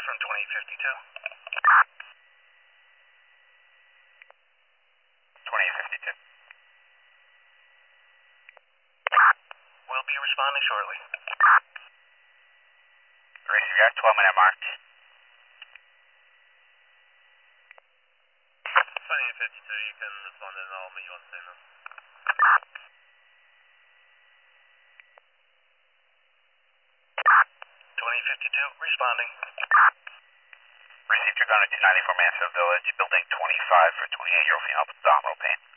from 2052. 2052. We'll be responding shortly. Gracie, you got 12-minute mark. 2052, you can respond and I'll meet you on scene then. 2052, responding. Received, you're going to 294 Mansfield Village, building 25 for 28-year-old female with abdominal pain.